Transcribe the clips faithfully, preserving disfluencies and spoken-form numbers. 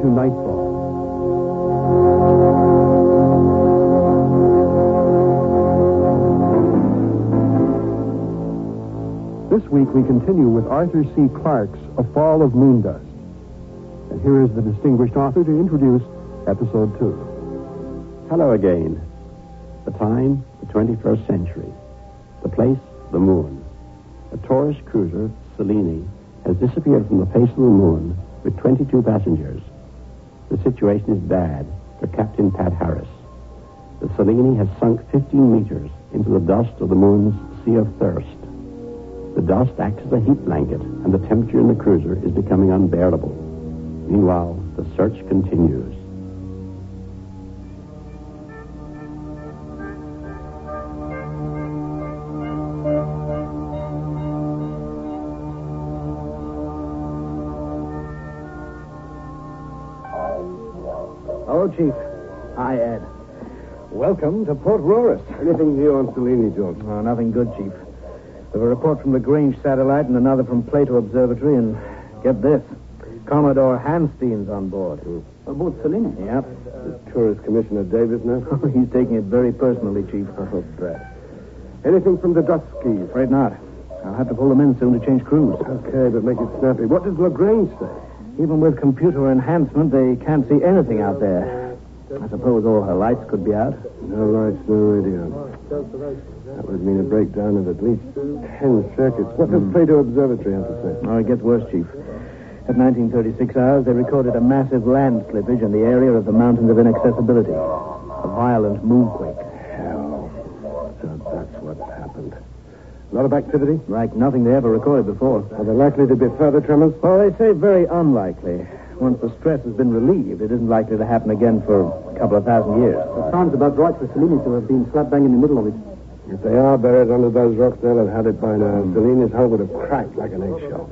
into nightfall. This week we continue with Arthur C. Clarke's A Fall of Moondust. And here is the distinguished author to introduce episode two. Hello again. The time, the twenty-first century. The place, the moon. A tourist cruiser, Selene, has disappeared from the face of the moon with twenty-two passengers. The situation is bad for Captain Pat Harris. The Selene has sunk fifteen meters into the dust of the moon's Sea of Thirst. The dust acts as a heat blanket, and the temperature in the cruiser is becoming unbearable. Meanwhile, the search continues. Hello, Chief. Hi, Ed. Welcome to Port Royal. Anything new on Selene, George? Oh, nothing good, Chief. We have a report from Lagrange Satellite and another from Plato Observatory, and get this. Commodore Hanstein's on board. Mm. Aboard Selene? Yep. The tourist commissioner Davis now? He's taking it very personally, Chief. Oh, bad. Anything from the dust skis? Afraid not. I'll have to pull them in soon to change crews. Okay, but make it snappy. What does Lagrange say? Even with computer enhancement, they can't see anything out there. I suppose all her lights could be out. No lights, no radio. That would mean a breakdown of at least ten circuits. What does Mm. Plato Observatory have to say? Oh, it gets worse, Chief. At nineteen thirty-six hours, they recorded a massive land slippage in the area of the Mountains of Inaccessibility. A violent moonquake. Hell. So that's what's happened. A lot of activity? Like nothing they ever recorded before. Are there likely to be further tremors? Well, they say very unlikely. Once the stress has been relieved, it isn't likely to happen again for a couple of thousand years. It sounds about right for Selene to have been slap bang in the middle of it. If they are buried under those rocks, they'll have had it by now. Selene's hull would have cracked like an eggshell.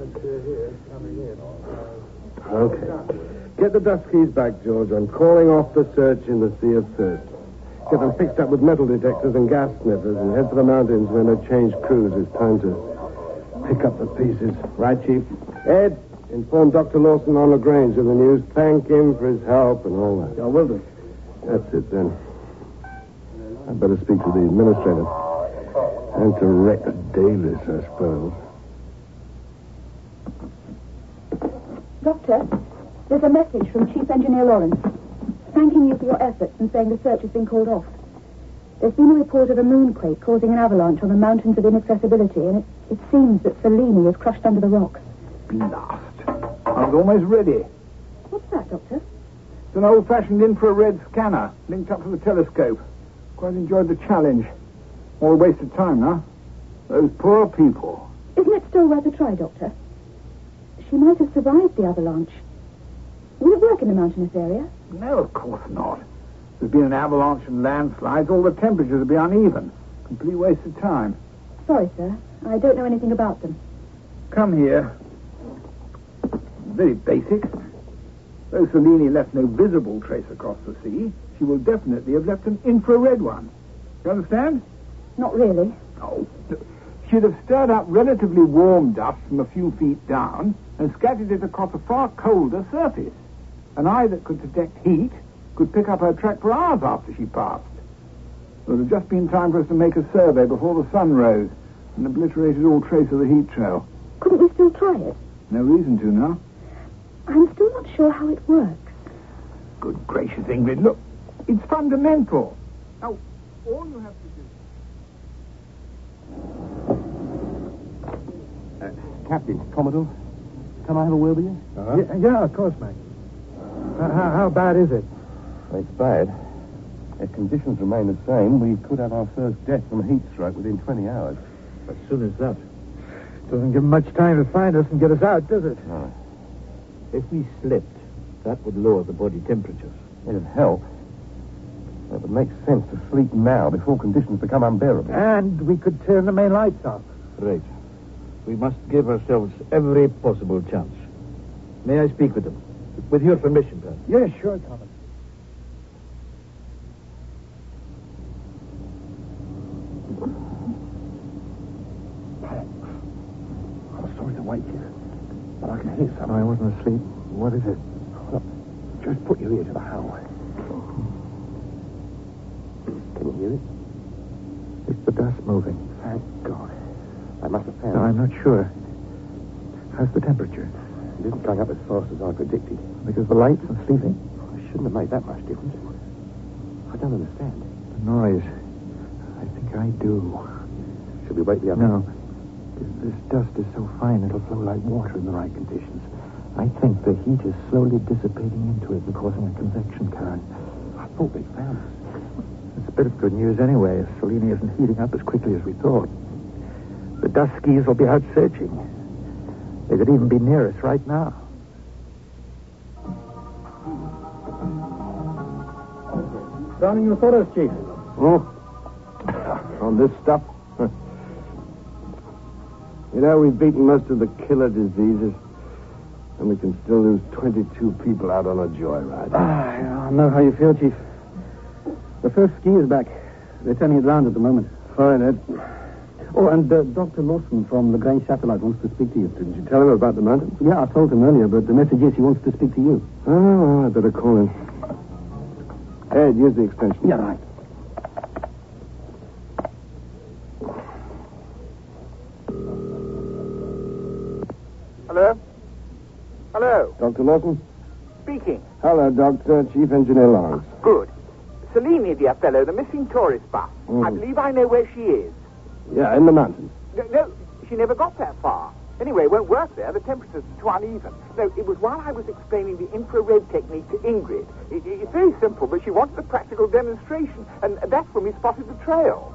Okay. Get the dust skis back, George. I'm calling off the search in the Sea of Thirst. Get them fixed up with metal detectors and gas sniffers and head for the mountains when they change crews. It's time to pick up the pieces. Right, Chief? Ed, inform Doctor Lawson on Lagrange of the news. Thank him for his help and all that. I will do. That's it, then. I'd better speak to the administrator. And to Rex Davis, I suppose. Doctor, there's a message from Chief Engineer Lawrence, thanking you for your efforts and saying the search has been called off. There's been a report of a moonquake causing an avalanche on the Mountains of Inaccessibility, and it, it seems that Selene is crushed under the rocks. Blast. I was almost ready. What's that, Doctor? It's an old-fashioned infrared scanner linked up to the telescope. Quite enjoyed the challenge. All a waste of time, huh? Those poor people. Isn't it still worth a try, Doctor? She might have survived the avalanche. Will it work in the mountainous area? No, of course not. There's been an avalanche and landslides. All the temperatures will be uneven. Complete waste of time. Sorry, sir. I don't know anything about them. Come here. Very basic. Though Selene left no visible trace across the sea, she will definitely have left an infrared one. You understand? Not really. No. She'd have stirred up relatively warm dust from a few feet down and scattered it across a far colder surface. An eye that could detect heat could pick up her track for hours after she passed. It would have just been time for us to make a survey before the sun rose and obliterated all trace of the heat trail. Couldn't we still try it? No reason to now. I'm still not sure how it works. Good gracious, Ingrid, look. It's fundamental. Now, all you have to do... Uh, Captain, Commodore, can I have a word with you? Uh-huh. Yeah, yeah, of course, Mac. How, how, how bad is it? Well, it's bad. If conditions remain the same, we could have our first death from a heat stroke within twenty hours. As soon as that. Doesn't give much time to find us and get us out, does it? No. If we slipped, that would lower the body temperatures. It'd help. It would make sense to sleep now before conditions become unbearable. And we could turn the main lights off. Right. We must give ourselves every possible chance. May I speak with them? With your permission, Pat. Yes, sure, Thomas. I'm sorry to wake you, but I can hear something. I wasn't asleep. What is it? Just put your ear to the howl. Can you hear it? It's the dust moving. Thank God. I must have found No, I'm not sure. How's the temperature? it. It isn't going up as fast as I predicted. Because the lights and sleeping? It shouldn't have made that much difference. I don't understand. The noise. I think I do. Should we wake the other? No. This dust is so fine it'll flow like water in the right conditions. I think the heat is slowly dissipating into it and causing a convection current. I thought they found us. It's a bit of good news anyway, if Selene isn't heating up as quickly as we thought. The dust skis will be out searching. They could even be near us right now. Sounding your photos, Chief. Oh. On this stuff? You know, we've beaten most of the killer diseases, and we can still lose twenty-two people out on a joyride. Ah, I know how you feel, Chief. The first ski is back. They're turning it round at the moment. Fine, Ed. Oh, and uh, Doctor Lawson from Lagrange Satellite wants to speak to you. Didn't you tell him about the mountains? Yeah, I told him earlier, but the message is he wants to speak to you. Oh, well, I better call him. Ed, use the extension. Yeah, right. Hello? Hello? Doctor Lawson? Speaking. Hello, Doctor. Chief Engineer Lawrence. Good. Selene, dear fellow, the missing tourist bus. Mm. I believe I know where she is. Yeah, in the mountains. No, no, she never got that far. Anyway, it won't work there. The temperature's too uneven. No, it was while I was explaining the infrared technique to Ingrid. It, it, it's very simple, but she wanted a practical demonstration, and that's when we spotted the trail.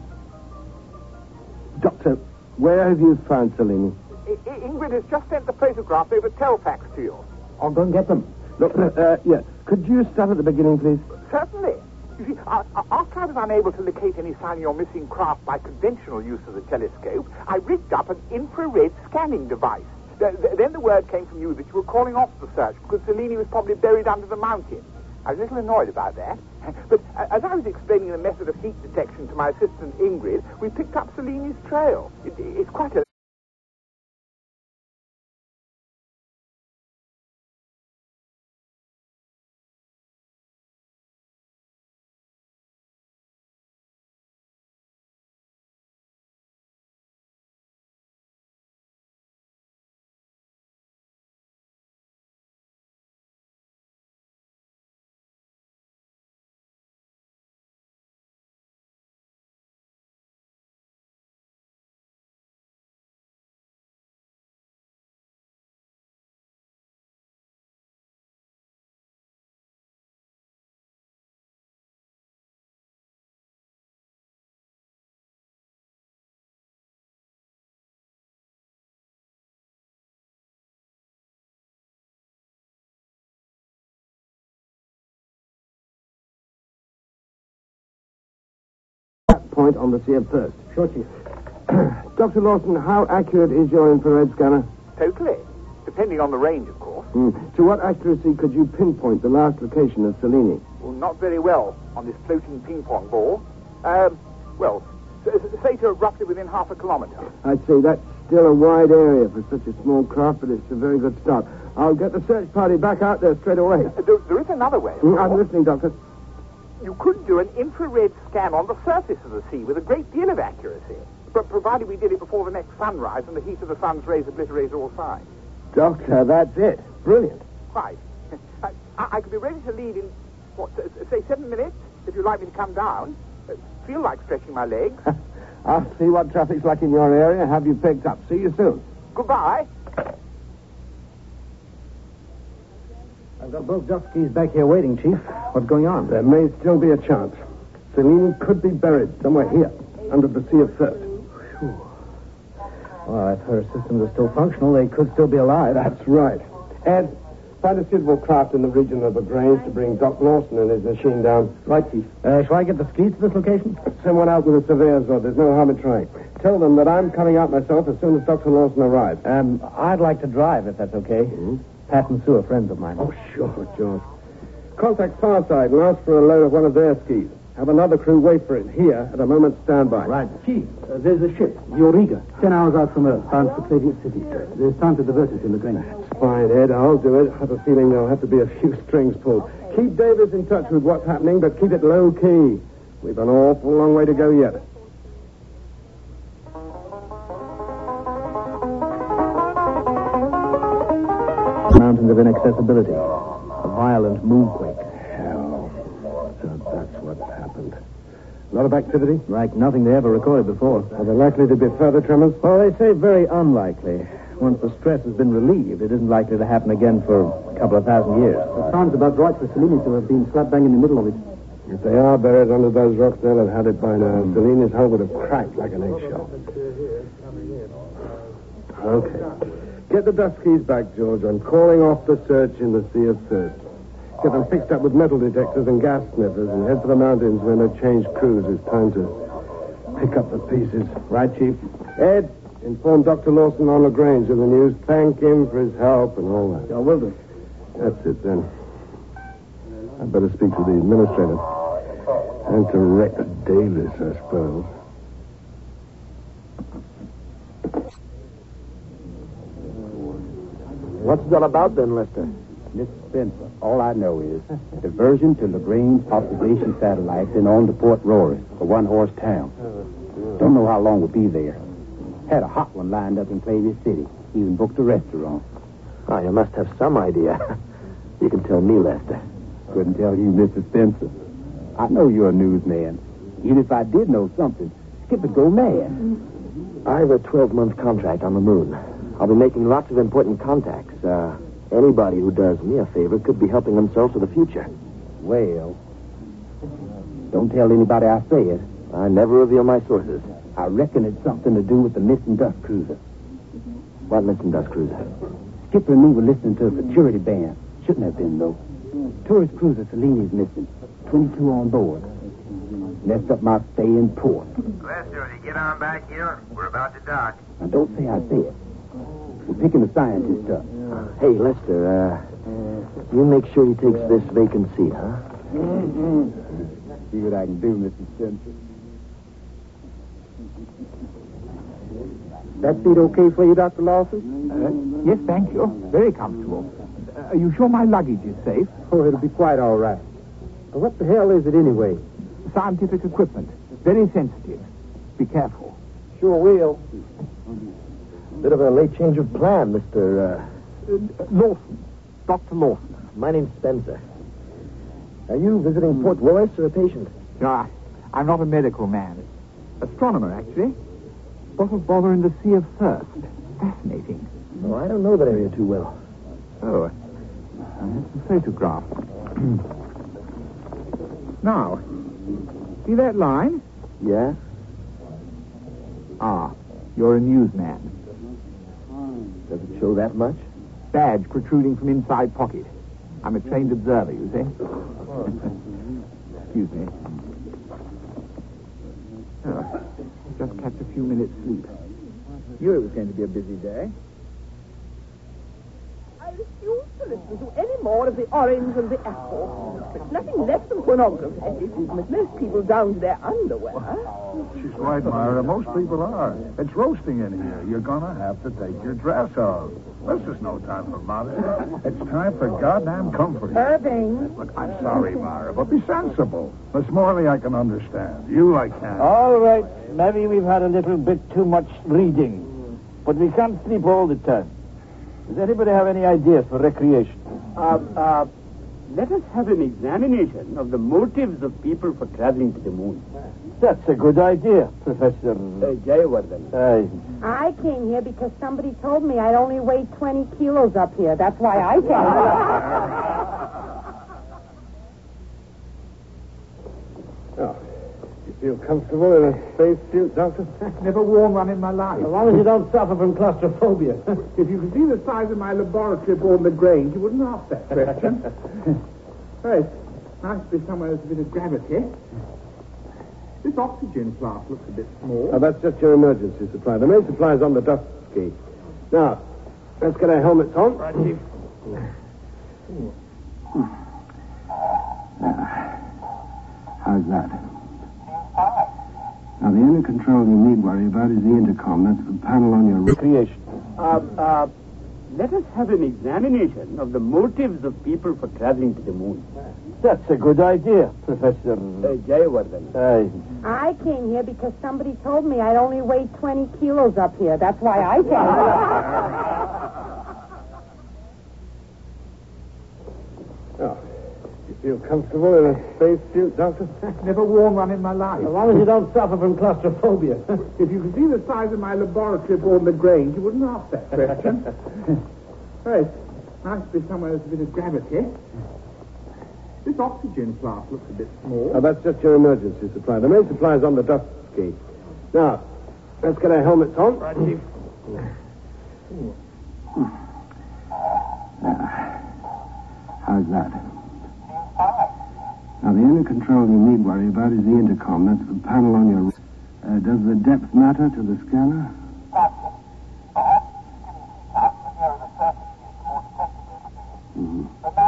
Doctor, where have you found Selene? I, I, Ingrid has just sent the photographs over telefax to you. I'll go and get them. Look, uh, yeah. Could you start at the beginning, please? Certainly. You see, uh, after I was unable to locate any sign of your missing craft by conventional use of the telescope, I rigged up an infrared scanning device. Th- th- then the word came from you that you were calling off the search because Selene was probably buried under the mountain. I was a little annoyed about that. But uh, as I was explaining the method of heat detection to my assistant Ingrid, we picked up Selene's trail. It, it's quite a... Point on the sea of thirst. Sure, Chief. Doctor Lawson, how accurate is your infrared scanner? Totally. Depending on the range, of course. Mm. To what accuracy could you pinpoint the last location of Selene? Well, not very well on this floating ping-pong ball. Um, well, s- s- say to roughly within half a kilometre. I'd say that's still a wide area for such a small craft, but it's a very good start. I'll get the search party back out there straight away. Uh, There, there is another way. of Mm, I'm course. listening, Doctor. You could do an infrared scan on the surface of the sea with a great deal of accuracy, but provided we did it before the next sunrise and the heat of the sun's rays obliterates all signs. Doctor, that's it. Brilliant. Right. I, I could be ready to leave in, what, s- say seven minutes, if you'd like me to come down. Uh, feel like stretching my legs. I'll see what traffic's like in your area and have you picked up. See you soon. Goodbye. I've got both dust skis back here waiting, Chief. What's going on? There may still be a chance. Selene could be buried somewhere here, under the Sea of Thirst. Well, if her systems are still functional, they could still be alive. That's right. Ed, find a suitable craft in the region of the Grange to bring Doc Lawson and his machine down. Right, Chief. Uh, shall I get the skis to this location? Send one out with a surveyor's rod. There's no harm in trying. Tell them that I'm coming out myself as soon as Doctor Lawson arrives. Um, I'd like to drive, if that's okay. Mm-hmm. Pat and Sue are friends of mine. Oh, sure, George. Contact Farside and ask for a load of one of their skis. Have another crew wait for it here at a moment's standby. Right. Chief, uh, there's a ship, the Auriga, ten hours out from Earth, bound for Clavius City. There's time to divert it to Lagrange. Fine, Ed. I'll do it. I have a feeling there'll have to be a few strings pulled. Keep Davis in touch with what's happening, but keep it low-key. We've an awful long way to go yet. Mountains of inaccessibility. A violent moonquake. Hell. So that's what's happened. A lot of activity? Like nothing they ever recorded before. Are there likely to be further tremors? Well, they say very unlikely. Once the stress has been relieved, it isn't likely to happen again for a couple of thousand years. It sounds about right for Cellini to have been slap bang in the middle of it. If they are buried under those rocks, they'll have had it by now. Mm. Cellini's hull would have cracked like an eggshell. Okay. Get the Duskies back, George. I'm calling off the search in the Sea of Thirst. Get them fixed up with metal detectors and gas sniffers and head for the mountains when they change crews. It's time to pick up the pieces. Right, Chief? Ed, inform Doctor Lawson on Lagrange of the news. Thank him for his help and all that. I will do. That's it, then. I'd better speak to the administrator. And to Rex Davis, I suppose. What's it all about then, Lester? Mister Spencer, all I know is diversion to Lagrange observation satellites and on to Port Rory, a one-horse town. Don't know how long we'll be there. Had a hot one lined up in Clavius City. Even booked a restaurant. Oh, you must have some idea. You can tell me, Lester. Couldn't tell you, Mister Spencer. I know you're a newsman. Even if I did know something, Skip would go mad. I have a twelve-month contract on the moon. I'll be making lots of important contacts. Uh, anybody who does me a favor could be helping themselves for the future. Well, don't tell anybody I say it. I never reveal my sources. I reckon it's something to do with the missing dust cruiser. What missing dust cruiser? Skipper and me were listening to a security band. Shouldn't have been, though. Tourist cruiser Cellini's missing. twenty-two on board. Messed up my stay in port. Lester, when you get on back here, we're about to dock. Now, don't say I say it. We're picking the scientist up. Uh, hey, Lester, uh, you make sure he takes this vacant seat, huh? See what I can do, Mister Spencer. That seat okay for you, Doctor Lawson? Uh, yes, thank you. Very comfortable. Uh, are you sure my luggage is safe? Oh, it'll be quite all right. But what the hell is it anyway? Scientific equipment. Very sensitive. Be careful. Sure will. Bit of a late change of plan, Mister Uh... Uh, Lawson. Doctor Lawson. My name's Spencer. Are you visiting Port Royce or a patient? No, I, I'm not a medical man. Astronomer, actually. What a bother in the Sea of Thirst. Fascinating. Oh, I don't know that area too well. Oh, I have some photographs. Now, see that line? Yeah? Ah, you're a newsman. Does it show that much? Badge protruding from inside pocket. I'm a trained observer, you see. Excuse me. Oh, just catch a few minutes sleep. Knew it was going to be a busy day. I refuse to listen to any more of the orange and the apple. It's nothing less than pornography. Most people down to their underwear. She's right, Myra. Most people are. It's roasting in here. You're going to have to take your dress off. This is no time for modesty. It's time for goddamn comfort. Irving. Look, I'm sorry, Myra, but be sensible. Miss Morley, I can understand. You, I can't. All right. Maybe we've had a little bit too much reading. But we can't sleep all the time. Does anybody have any ideas for recreation? Uh, uh, let us have an examination of the motives of people for traveling to the moon. That's a good idea, Professor... Uh, Jayawardhan. Uh, I came here because somebody told me I'd only weigh twenty kilos up here. That's why I came. Oh, you feel comfortable in a spacesuit, Doctor? Never worn one in my life. As long as you don't suffer from claustrophobia. If you could see the size of my laboratory aboard Lagrange, you wouldn't ask that question. First, nice to be somewhere with a bit of gravity. This oxygen flask looks a bit small. Oh, that's just your emergency supply. The main supply is on the dust ski. Now, let's get our helmets on. Right, Chief. How's that? Now, the only control you need worry about is the intercom. That's the panel on your... Recreation. Uh, uh, let us have an examination of the motives of people for traveling to the moon. That's a good idea, Professor. Uh, Jayawardhan. Aye. I came here because somebody told me I'd only weigh twenty kilos up here. That's why I came. Oh, you feel comfortable in a spacesuit, Doctor? Never worn one in my life. As long as you don't suffer from claustrophobia. If you could see the size of my laboratory aboard Lagrange, you wouldn't ask that question. Well, it's nice to be somewhere with a bit of gravity. This oxygen flask looks a bit small. Oh, that's just your emergency supply. The main supply is on the dust ski. Now, let's get our helmets on. Right, Chief. How's that? Now, the only control you need worry about is the intercom. That's the panel on your... Uh, does the depth matter to the scanner? Mm-hmm.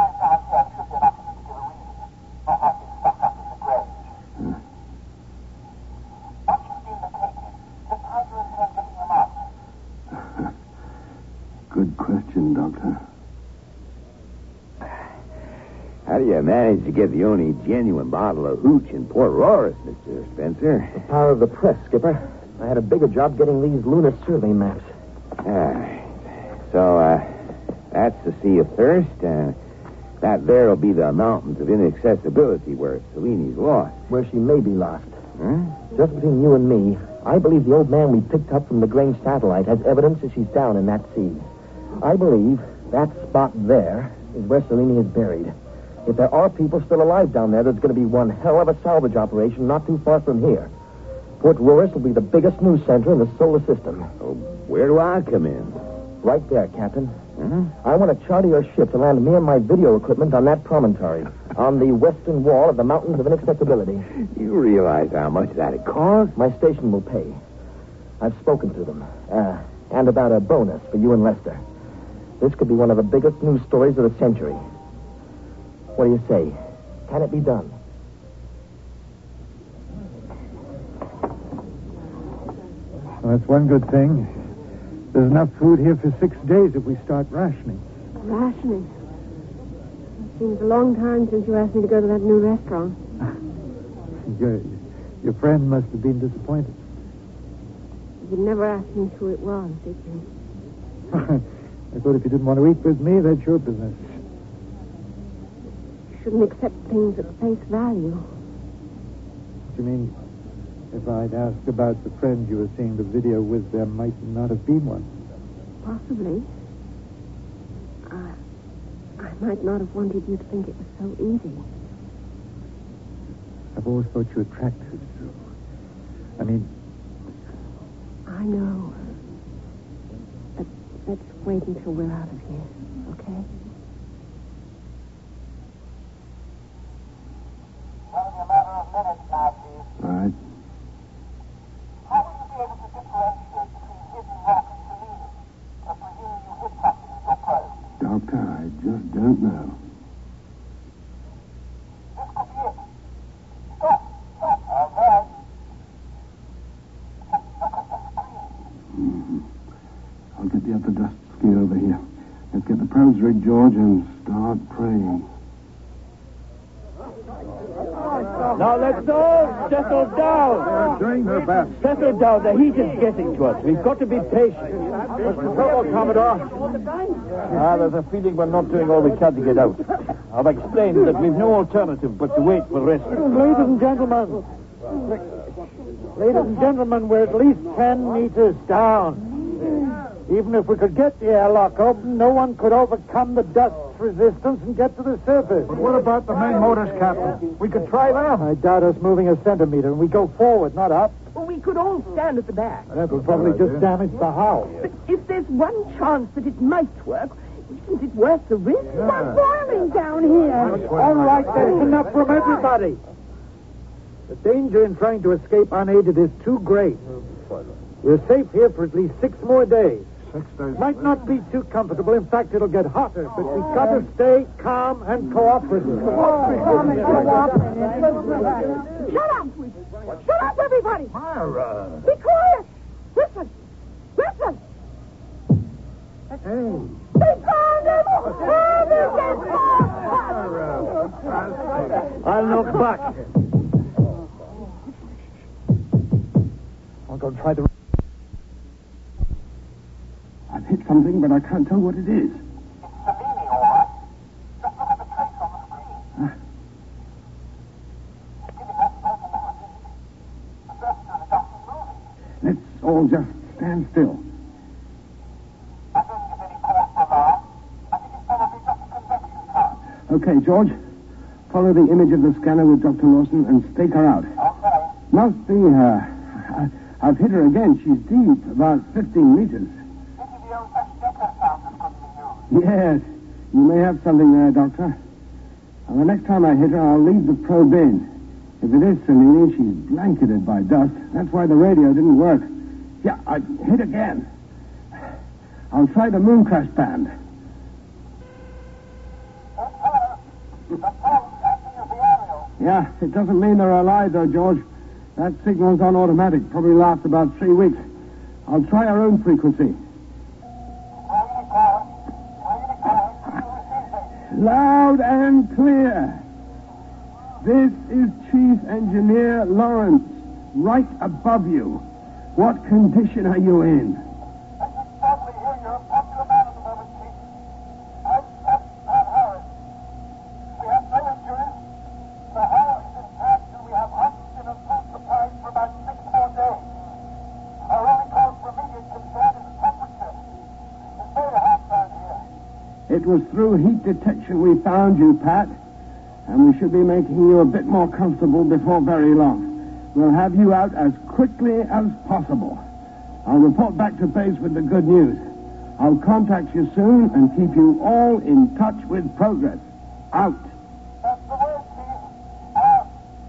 Good question, Doctor. How do you manage to get the only genuine bottle of hooch in Port Royal, Mister Spencer? The power of the press, Skipper. I had a bigger job getting these lunar survey maps. Ah, so, uh, that's the Sea of Thirst. Uh, that there'll be the mountains of inaccessibility where Seleni's lost. Where she may be lost. Huh? Just between you and me, I believe the old man we picked up from the Grange satellite has evidence that she's down in that sea. I believe that spot there is where Selene is buried. If there are people still alive down there, there's going to be one hell of a salvage operation not too far from here. Port Royal will be the biggest news center in the solar system. Oh, where do I come in? Right there, Captain. Huh? I want to charter your ship to land me and my video equipment on that promontory, on the western wall of the Mountains of Inaccessibility. You realize how much that'd cost? My station will pay. I've spoken to them. Uh, and about a bonus for you and Lester. This could be one of the biggest news stories of the century. What do you say? Can it be done? Well, that's one good thing. There's enough food here for six days if we start rationing. Rationing? It seems a long time since you asked me to go to that new restaurant. Your, your friend must have been disappointed. You never asked me who it was, did you? I thought if you didn't want to eat with me, that's your business. You shouldn't accept things at face value. What do you mean? If I'd asked about the friend you were seeing the video with, there might not have been one. Possibly. I, I might not have wanted you to think it was so easy. I've always thought you attractive, Sue. I mean... I know. But let's wait until we're out of here, okay? Only a matter of minutes now, Chief. All right. How will you be able to differentiate between hidden rock and Selene? Or presuming you hit something with your probe? Doctor, I just don't know. This could be it. Stop! Stop! All right. Look at the screen. Mm-hmm. I'll get the upper dust ski over here. Let's get the probes rigged, George, and start praying. Now let's all settle down. They're doing their best. Settle down. The heat is getting to us. We've got to be patient. What's the trouble, Commodore? Ah, there's a feeling we're not doing all we can to get out. I've explained that we've no alternative but to wait for rescue. Ladies and gentlemen. Ladies and gentlemen, we're at least ten meters down. Even if we could get the airlock open, no one could overcome the dust's resistance and get to the surface. But what about the main motors, Captain? We could try them. I doubt us moving a centimeter, and we go forward, not up. Well, we could all stand at the back. That will probably just damage the hull. But if there's one chance that it might work, isn't it worth the risk? It's not boiling down here. All right, that's enough from everybody. The danger in trying to escape unaided is too great. We're safe here for at least six more days. Six days. Might not be too comfortable. In fact, it'll get hotter. But we've got to stay calm and cooperative. Shut up! Shut up, everybody! Myra. Be quiet! Listen! Listen! Hey. They found him! Oh, they found I'll look back. I'll go try the... I've hit something, but I can't tell what it is. Savini, all right. Just look at the trace on the screen. Ah. Giving that possibility. The surface of the dust is moving. Let's all just stand still. I don't think there's any cause for alarm. I think it's probably just a convection current. Okay, George. Follow the image of the scanner with Doctor Lawson and stake her out. Okay. Must be her. I, I've hit her again. She's deep, about fifteen meters. This is the old-fashioned echo sound that's going to be used. Yes. You may have something there, Doctor. Well, the next time I hit her, I'll leave the probe in. If it is Selene, she's blanketed by dust. That's why the radio didn't work. Yeah, I hit again. I'll try the moon crash band. That's her. The phone's acting as the aerial. Yeah, it doesn't mean they're alive, though, George. That signal's on automatic. Probably lasts about three weeks. I'll try our own frequency. Loud and clear. This is Chief Engineer Lawrence, right above you. What condition are you in? I can sadly hear you're a popular man at the moment, Chief. I'm Captain Pat Harris. We have no injuries. The hull is intact, and we have oxygen and food supplies for about six more days. Our only cause for immediate concern is the temperature. It's very hot down here. It was through heat detection we found you, Pat. And we should be making you a bit more comfortable before very long. We'll have you out as quickly as possible. I'll report back to base with the good news. I'll contact you soon and keep you all in touch with progress. Out. That's the word, Chief. Out.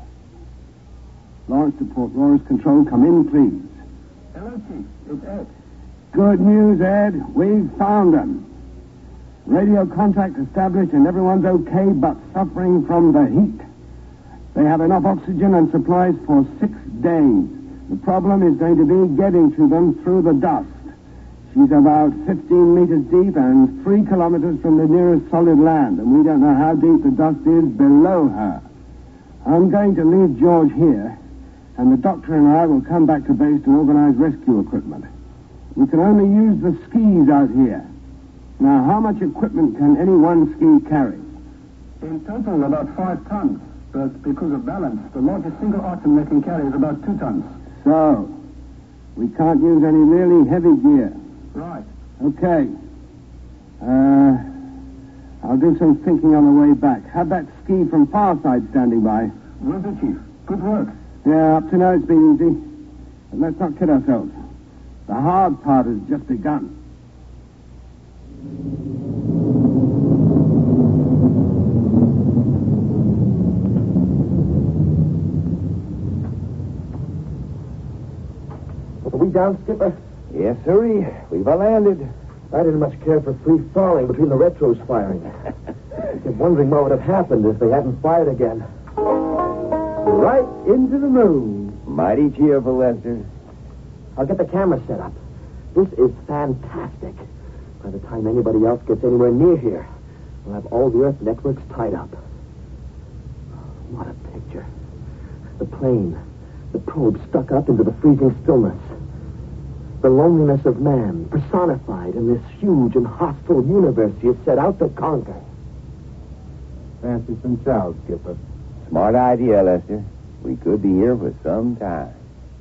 Lawrence to Port Royals Control, come in, please. Hello, Chief. It's Ed. Good news, Ed. We've found them. Radio contact established and everyone's okay but suffering from the heat. They have enough oxygen and supplies for six days. The problem is going to be getting to them through the dust. She's about fifteen meters deep and three kilometers from the nearest solid land, and we don't know how deep the dust is below her. I'm going to leave George here, and the doctor and I will come back to base to organize rescue equipment. We can only use the skis out here. Now, how much equipment can any one ski carry? In total, about five tons. But because of balance, the largest single item they can carry is about two tons. So, we can't use any really heavy gear. Right. Okay. Uh, I'll do some thinking on the way back. Have that ski from Farside standing by. Will do, Chief. Good work. Yeah, up to now it's been easy. But let's not kid ourselves. The hard part has just begun. Are we down, Skipper? Yes, sirree. We've landed. I didn't much care for free falling between the retros firing. I kept wondering what would have happened if they hadn't fired again. Right into the moon. Mighty cheerful, Lester. I'll get the camera set up. This is fantastic. By the time anybody else gets anywhere near here, we'll have all the Earth networks tied up. What a picture. The plane, the probe stuck up into the freezing stillness. The loneliness of man, personified in this huge and hostile universe he has set out to conquer. Fancy some chow, Skipper. Smart idea, Lester. We could be here for some time.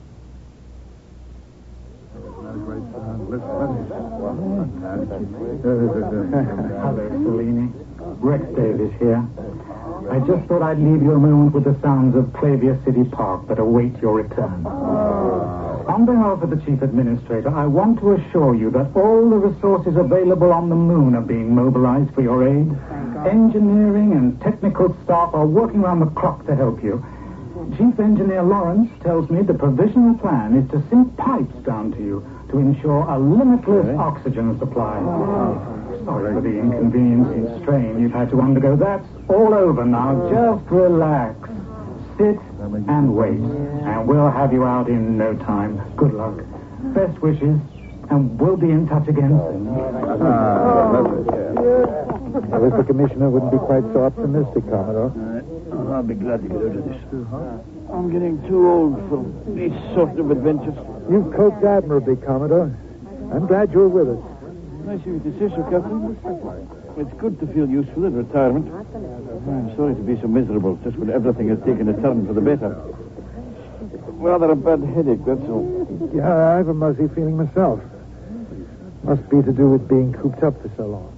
Hello, Selene. Rex Davis here. I just thought I'd leave you a moment with the sounds of Clavier City Park that await your return. On behalf of the Chief Administrator, I want to assure you that all the resources available on the moon are being mobilized for your aid. Engineering and technical staff are working around the clock to help you. Chief Engineer Lawrence tells me the provisional plan is to sink pipes down to you to ensure a limitless oxygen supply. Sorry for the inconvenience and strain you've had to undergo. That's all over now. Just relax. Sit and wait. And we'll have you out in no time. Good luck. Best wishes. And we'll be in touch again soon. Ah, I wish the commissioner wouldn't be quite so optimistic, Commodore. Oh, I'll be glad to get out of this. I'm getting too old for these sort of adventures. You've coped admirably, Commodore. I'm glad you're with us. Nice of you to say so, Captain. It's good to feel useful in retirement. I'm sorry to be so miserable just when everything has taken a turn for the better. Rather a bad headache, that's all. Yeah, I have a muzzy feeling myself. Must be to do with being cooped up for so long.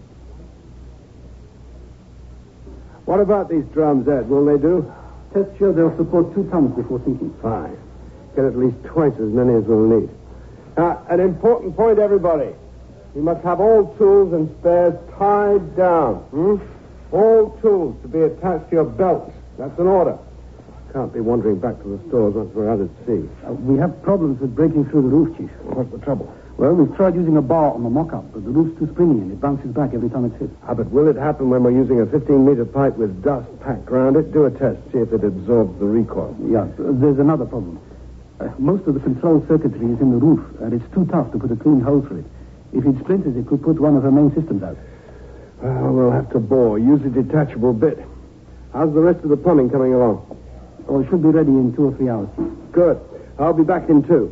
What about these drums, Ed? Will they do? Test show they'll support two tons before sinking. Fine. Get at least twice as many as we'll need. Now, an important point, everybody. You must have all tools and spares tied down. Hmm? All tools to be attached to your belts. That's an order. Can't be wandering back to the stores once we're out at sea. Uh, we have problems with breaking through the roof, Chief. What's the trouble? Well, we've tried using a bar on the mock-up, but the roof's too springy and it bounces back every time it's hit. Ah, but will it happen when we're using a fifteen-meter pipe with dust packed around it? Do a test, see if it absorbs the recoil. Yeah, there's another problem. Uh, most of the control circuitry is in the roof, and it's too tough to put a clean hole through it. If it splinters, it could put one of our main systems out. Well, we'll have to bore. Use a detachable bit. How's the rest of the plumbing coming along? Oh, it should be ready in two or three hours. Good. I'll be back in two.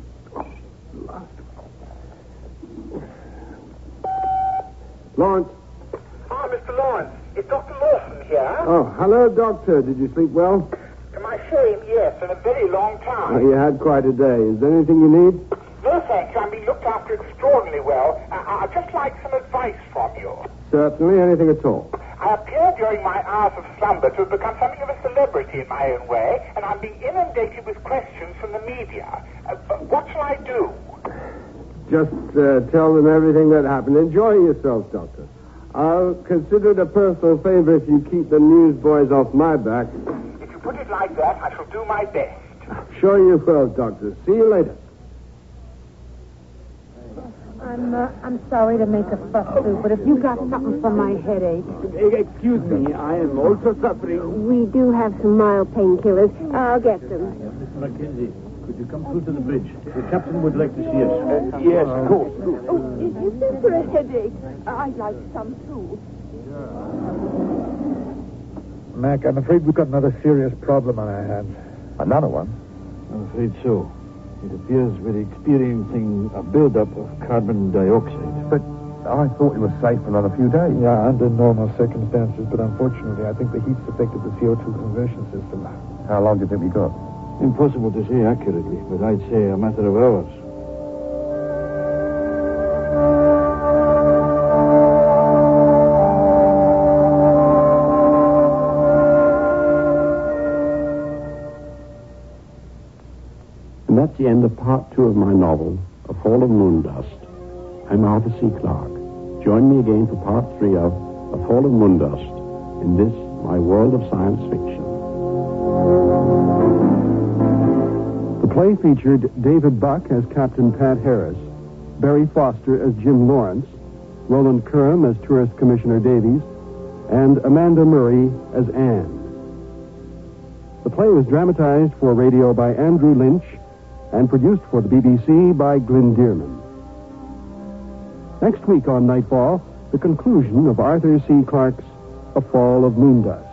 Lawrence. Ah, Mister Lawrence. It's Doctor Lawson here. Oh, hello, Doctor. Did you sleep well? To my shame, yes, in a very long time. Oh, you had quite a day. Is there anything you need? No, thank you. I'm being looked after extraordinarily well. I- I'd just like some advice from you. Certainly. Anything at all. I appear during my hours of slumber to have become something of a celebrity in my own way, and I'm being inundated with questions from the media. Uh, what shall I do? Just uh, tell them everything that happened. Enjoy yourself, Doctor. I'll consider it a personal favor if you keep the newsboys off my back. If you put it like that, I shall do my best. Sure you will, Doctor. See you later. I'm uh, I'm sorry to make a fuss, Sue, but if you got something for my headache... Excuse me, I am also suffering. We do have some mild painkillers. I'll get them. Mister Mackenzie, could you come through to the bridge? The captain would like to see us. Uh, yes, of course. Oh, is, is this for a headache? I'd like some, too. Mac, I'm afraid we've got another serious problem on our hands. Another one? I'm afraid so. It appears we're experiencing a build-up of carbon dioxide. But I thought it was safe for another few days. Yeah, under normal circumstances, but unfortunately, I think the heat's affected the C O two conversion system. How long do you think we got? Impossible to say accurately, but I'd say a matter of hours. And that's the end of part two of my novel, A Fall of Moondust. I'm Arthur C. Clarke. Join me again for part three of A Fall of Moondust in this, my world of science fiction. The play featured David Buck as Captain Pat Harris, Barry Foster as Jim Lawrence, Roland Curran as Tourist Commissioner Davies, and Amanda Murray as Anne. The play was dramatized for radio by Andrew Lynch and produced for the B B C by Glyn Dearman. Next week on Nightfall, the conclusion of Arthur C. Clarke's A Fall of Moondust.